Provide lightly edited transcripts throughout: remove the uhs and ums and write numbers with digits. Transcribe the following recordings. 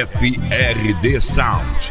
FRD Sound.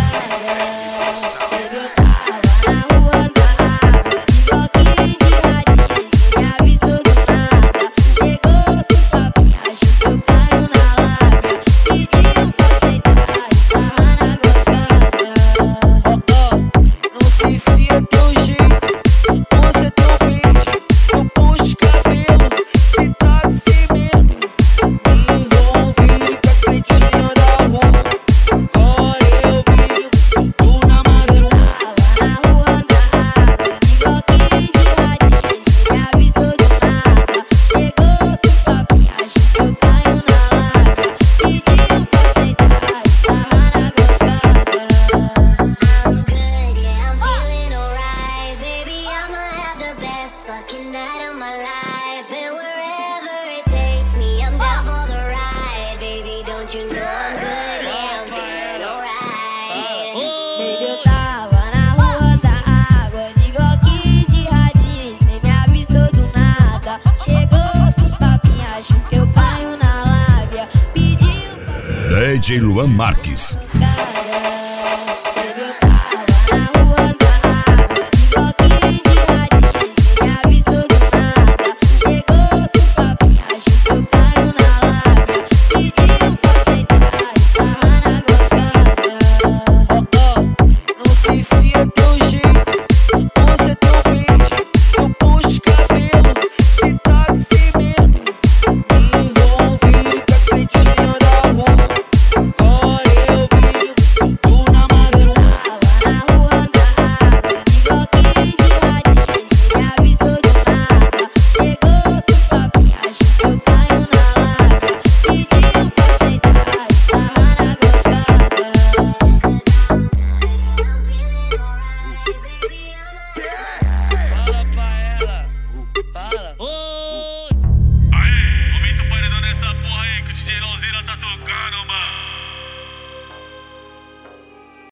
Fucking night of my life, and wherever it takes me, I'm down for the ride. Baby, don't you know I'm good? Yeah, I'm feeling alright. Baby, eu tava na rua da água, de Glock de radinho, cê me avistou do nada. Chegou com os papinhos, acho que eu caio na lábia. Pediu pra DJ Luan Marques.